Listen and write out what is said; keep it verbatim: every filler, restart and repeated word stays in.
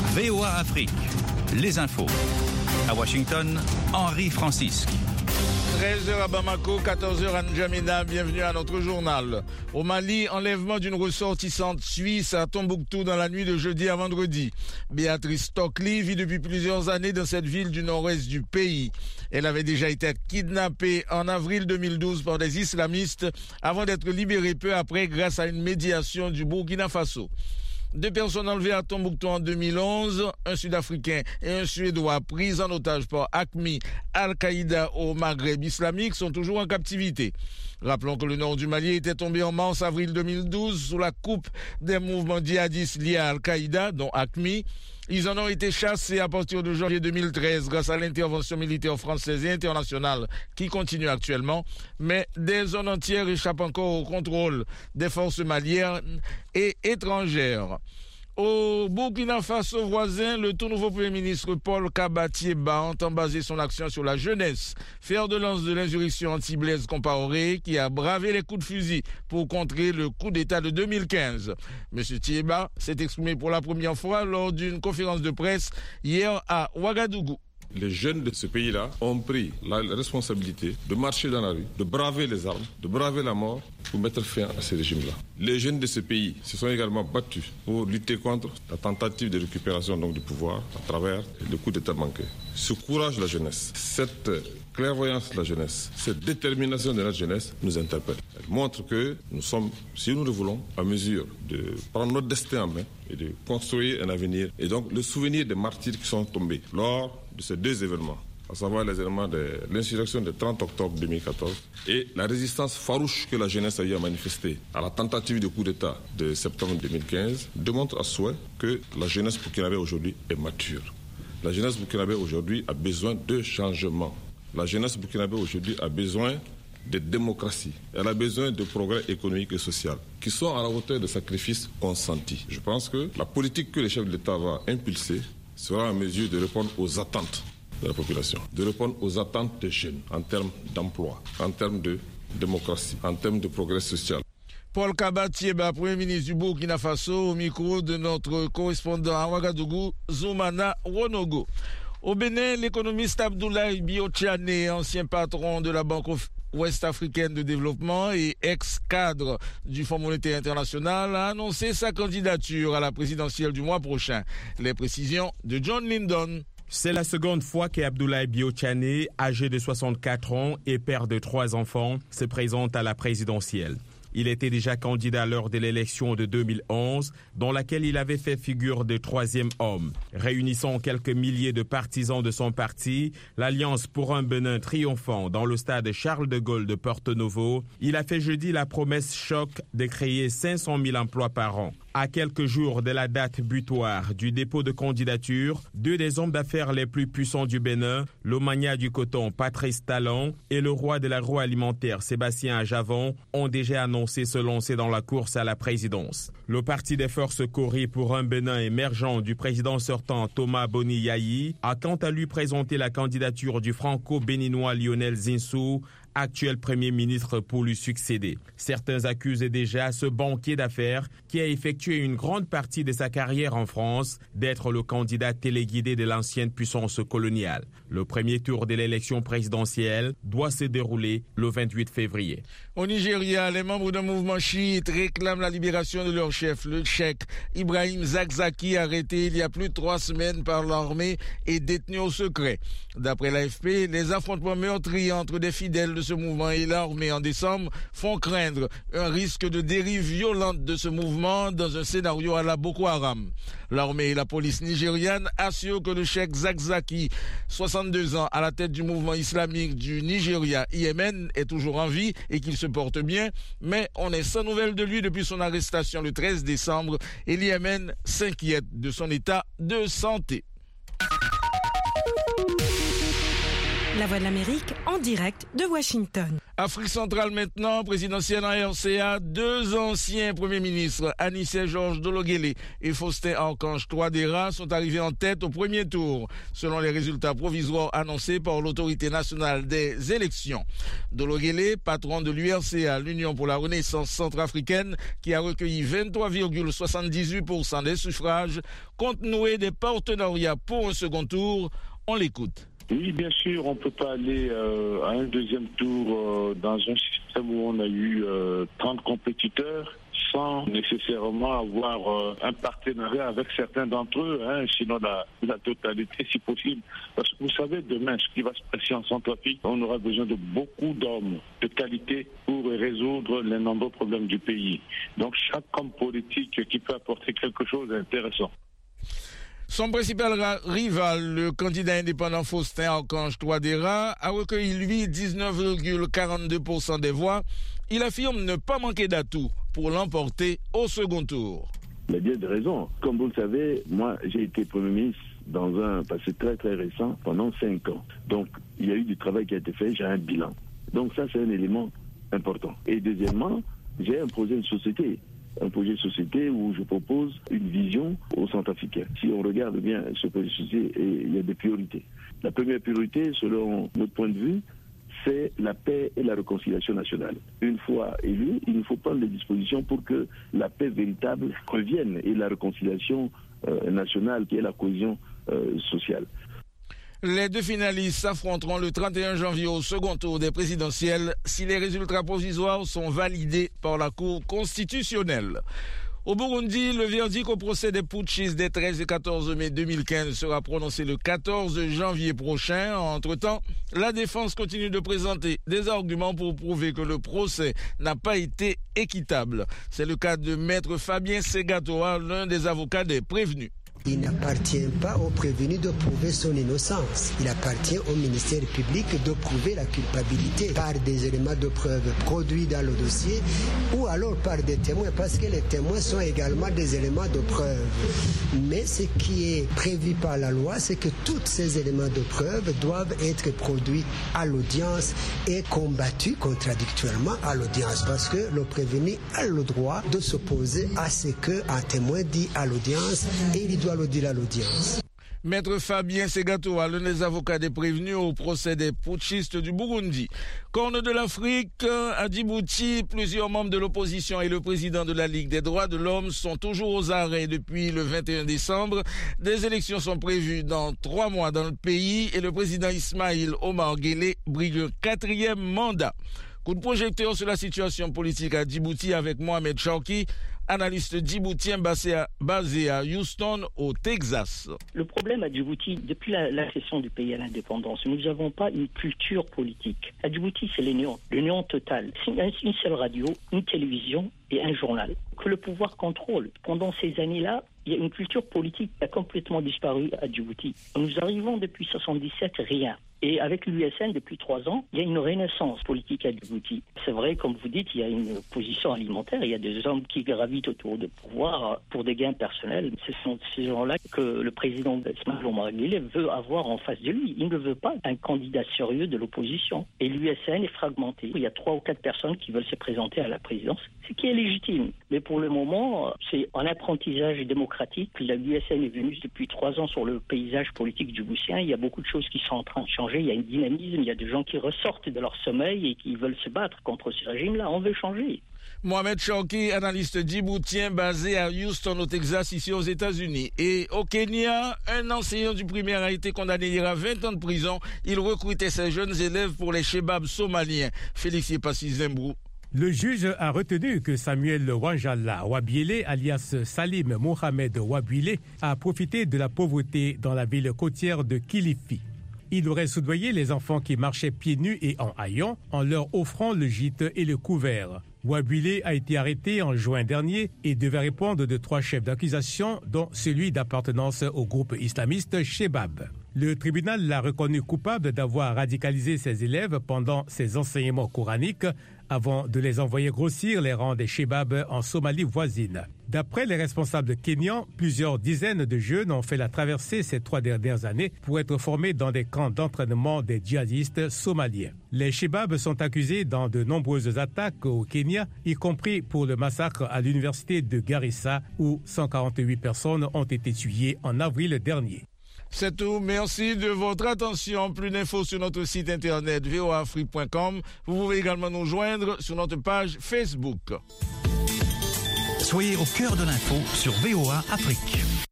V O A Afrique, les infos. À Washington, Henri Francisque. treize heures à Bamako, quatorze heures à N'Djamena, bienvenue à notre journal. Au Mali, enlèvement d'une ressortissante suisse à Tombouctou dans la nuit de jeudi à vendredi. Béatrice Stockley vit depuis plusieurs années dans cette ville du nord-ouest du pays. Elle avait déjà été kidnappée en avril deux mille douze par des islamistes avant d'être libérée peu après grâce à une médiation du Burkina Faso. Deux personnes enlevées à Tombouctou en deux mille onze, un Sud-Africain et un Suédois pris en otage par Aqmi, Al-Qaïda au Maghreb islamique sont toujours en captivité. Rappelons que le nord du Mali était tombé en mars-avril deux mille douze sous la coupe des mouvements djihadistes liés à Al-Qaïda, dont Aqmi. Ils en ont été chassés à partir de janvier deux mille treize grâce à l'intervention militaire française et internationale qui continue actuellement. Mais des zones entières échappent encore au contrôle des forces maliennes et étrangères. Au Burkina Faso voisin, le tout nouveau Premier ministre Paul Kaba-Thiéba entend baser son action sur la jeunesse, fer de lance de l'insurrection anti-Blaise Compaoré qui a bravé les coups de fusil pour contrer le coup d'État de deux mille quinze. Monsieur Thiéba s'est exprimé pour la première fois lors d'une conférence de presse hier à Ouagadougou. Les jeunes de ce pays-là ont pris la responsabilité de marcher dans la rue, de braver les armes, de braver la mort pour mettre fin à ce régime-là. Les jeunes de ce pays se sont également battus pour lutter contre la tentative de récupération donc, du pouvoir à travers le coup d'État manqué. Ce courage de la jeunesse, cette clairvoyance de la jeunesse, cette détermination de la jeunesse nous interpelle. Elle montre que nous sommes, si nous le voulons, en mesure de prendre notre destin en main et de construire un avenir. Et donc le souvenir des martyrs qui sont tombés lors de ces deux événements, à savoir les événements de l'insurrection du trente octobre deux mille quatorze et la résistance farouche que la jeunesse a eu à manifester à la tentative de coup d'État de septembre deux mille quinze, démontre à souhait que la jeunesse burkinabé aujourd'hui est mature. La jeunesse burkinabé aujourd'hui a besoin de changement. La jeunesse burkinabé aujourd'hui a besoin de démocratie. Elle a besoin de progrès économique et social qui sont à la hauteur des sacrifices consentis. Je pense que la politique que le chef de l'État va impulser sera en mesure de répondre aux attentes de la population, de répondre aux attentes des jeunes en termes d'emploi, en termes de démocratie, en termes de progrès social. Paul Kaba-Thiéba, Premier ministre du Burkina Faso, au micro de notre correspondant à Ouagadougou, Zoumana Wonogo. Au Bénin, l'économiste Abdoulaye Biotchane, ancien patron de la Banque ouest-africaine de développement et ex-cadre du Fonds monétaire international, a annoncé sa candidature à la présidentielle du mois prochain. Les précisions de John Lyndon. C'est la seconde fois qu'Abdoulaye Biotchane, âgé de soixante-quatre ans et père de trois enfants, se présente à la présidentielle. Il était déjà candidat lors de l'élection de deux mille onze, dans laquelle il avait fait figure de troisième homme. Réunissant quelques milliers de partisans de son parti, l'Alliance pour un Bénin triomphant dans le stade Charles de Gaulle de Porto Novo, il a fait jeudi la promesse choc de créer cinq cent mille emplois par an. À quelques jours de la date butoir du dépôt de candidature, deux des hommes d'affaires les plus puissants du Bénin, l'Omania du coton Patrice Talon et le roi de l'agroalimentaire Sébastien Ajavon, ont déjà annoncé se lancer dans la course à la présidence. Le Parti des forces Cori pour un Bénin émergent du président sortant Thomas Boni Yayi a quant à lui présenté la candidature du franco-béninois Lionel Zinsou, actuel Premier ministre, pour lui succéder. Certains accusent déjà ce banquier d'affaires, qui a effectué une grande partie de sa carrière en France, d'être le candidat téléguidé de l'ancienne puissance coloniale. Le premier tour de l'élection présidentielle doit se dérouler le vingt-huit février. Au Nigeria, les membres d'un mouvement chiite réclament la libération de leur chef, le cheikh Ibrahim Zakzaki, arrêté il y a plus de trois semaines par l'armée et détenu au secret. D'après l'A F P, les affrontements meurtriers entre des fidèles de ce mouvement et l'armée en décembre font craindre un risque de dérive violente de ce mouvement dans un scénario à la Boko Haram. L'armée et la police nigériane assurent que le cheikh Zakzaki, soixante-deux ans, à la tête du mouvement islamique du Nigeria, I M N, est toujours en vie et qu'il se porte bien, mais on est sans nouvelles de lui depuis son arrestation le treize décembre et l'I M N s'inquiète de son état de santé. La Voix de l'Amérique en direct de Washington. Afrique centrale maintenant, présidentielle en R C A, deux anciens premiers ministres, Anissé Georges Dologuélé et Faustin Archange Touadéra, sont arrivés en tête au premier tour, selon les résultats provisoires annoncés par l'autorité nationale des élections. Dologuélé, patron de l'U R C A, l'Union pour la Renaissance centrafricaine, qui a recueilli vingt-trois virgule soixante-dix-huit pour cent des suffrages, compte nouer des partenariats pour un second tour. On l'écoute. Oui, bien sûr, on ne peut pas aller euh, à un deuxième tour euh, dans un système où on a eu euh, trente compétiteurs sans nécessairement avoir euh, un partenariat avec certains d'entre eux, hein, sinon la, la totalité si possible. Parce que vous savez, demain, ce qui va se passer en Centrafrique, on aura besoin de beaucoup d'hommes de qualité pour résoudre les nombreux problèmes du pays. Donc chaque homme politique qui peut apporter quelque chose d'intéressant. Son principal rival, le candidat indépendant Faustin Archange Touadéra, a recueilli, lui, dix-neuf virgule quarante-deux pour cent des voix. Il affirme ne pas manquer d'atouts pour l'emporter au second tour. Il y a bien des raisons. Comme vous le savez, moi, j'ai été Premier ministre dans un passé très très récent pendant cinq ans. Donc, il y a eu du travail qui a été fait, j'ai un bilan. Donc ça, c'est un élément important. Et deuxièmement, j'ai un projet de société. Un projet de société où je propose une vision aux Centrafricains. Si on regarde bien ce projet de société, il y a des priorités. La première priorité, selon notre point de vue, c'est la paix et la réconciliation nationale. Une fois élu, il nous faut prendre des dispositions pour que la paix véritable revienne et la réconciliation euh, nationale, qui est la cohésion euh, sociale. Les deux finalistes s'affronteront le trente et un janvier au second tour des présidentielles si les résultats provisoires sont validés par la Cour constitutionnelle. Au Burundi, le verdict au procès des putschistes des treize et quatorze mai deux mille quinze sera prononcé le quatorze janvier prochain. Entre-temps, la défense continue de présenter des arguments pour prouver que le procès n'a pas été équitable. C'est le cas de maître Fabien Segatoa, l'un des avocats des prévenus. Il n'appartient pas au prévenu de prouver son innocence. Il appartient au ministère public de prouver la culpabilité par des éléments de preuve produits dans le dossier ou alors par des témoins, parce que les témoins sont également des éléments de preuve. Mais ce qui est prévu par la loi, c'est que tous ces éléments de preuve doivent être produits à l'audience et combattus contradictoirement à l'audience, parce que le prévenu a le droit de s'opposer à ce qu'un témoin dit à l'audience et il doit le dire à l'audience. Maître Fabien Segatoa, l'un des avocats des prévenus au procès des putschistes du Burundi. Corne de l'Afrique, à Djibouti, plusieurs membres de l'opposition et le président de la Ligue des droits de l'homme sont toujours aux arrêts depuis le vingt et un décembre. Des élections sont prévues dans trois mois dans le pays et le président Ismaïl Omar Guelleh brigue un quatrième mandat. Coup de projecteur sur la situation politique à Djibouti avec Mohamed Chouki, analyste djiboutien basé à, basé à Houston, au Texas. Le problème à Djibouti, depuis la, l'accession du pays à l'indépendance, nous n'avons pas une culture politique. À Djibouti, c'est le néant, le néant total. C'est une seule radio, une télévision et un journal que le pouvoir contrôle. Pendant ces années-là, il y a une culture politique qui a complètement disparu à Djibouti. Nous arrivons depuis soixante-dix-sept, rien. Et avec l'U S N, depuis trois ans, il y a une renaissance politique à Djibouti. C'est vrai, comme vous dites, il y a une position alimentaire, il y a des hommes qui gravitent autour du pouvoir pour des gains personnels. Ce sont ces gens-là que le président Ismaïl Omar Guelleh veut avoir en face de lui. Il ne veut pas un candidat sérieux de l'opposition. Et l'U S N est fragmenté. Il y a trois ou quatre personnes qui veulent se présenter à la présidence, ce qui est légitime. Mais pour le moment, c'est en apprentissage démocratique. L'U S N est venue depuis trois ans sur le paysage politique djiboutien. Il y a beaucoup de choses qui sont en train de changer. Il y a un dynamisme, il y a des gens qui ressortent de leur sommeil et qui veulent se battre contre ce régime-là. On veut changer. Mohamed Chouki, analyste djiboutien basé à Houston, au Texas, ici aux États-Unis. Et au Kenya, un enseignant du primaire a été condamné hier à vingt ans de prison. Il recrutait ses jeunes élèves pour les chebabs somaliens. Félix Yepassi Zembrou. Le juge a retenu que Samuel Wanjala Wabiele, alias Salim Mohamed Wabiele, a profité de la pauvreté dans la ville côtière de Kilifi. Il aurait soudoyé les enfants qui marchaient pieds nus et en haillons en leur offrant le gîte et le couvert. Wabiele a été arrêté en juin dernier et devait répondre de trois chefs d'accusation, dont celui d'appartenance au groupe islamiste Shebab. Le tribunal l'a reconnu coupable d'avoir radicalisé ses élèves pendant ses enseignements coraniques avant de les envoyer grossir les rangs des Shebab en Somalie voisine. D'après les responsables kenyans, plusieurs dizaines de jeunes ont fait la traversée ces trois dernières années pour être formés dans des camps d'entraînement des djihadistes somaliens. Les Shebabs sont accusés dans de nombreuses attaques au Kenya, y compris pour le massacre à l'université de Garissa où cent quarante-huit personnes ont été tuées en avril dernier. C'est tout. Merci de votre attention. Plus d'infos sur notre site internet v o a afrique point com. Vous pouvez également nous joindre sur notre page Facebook. Soyez au cœur de l'info sur V O A Afrique.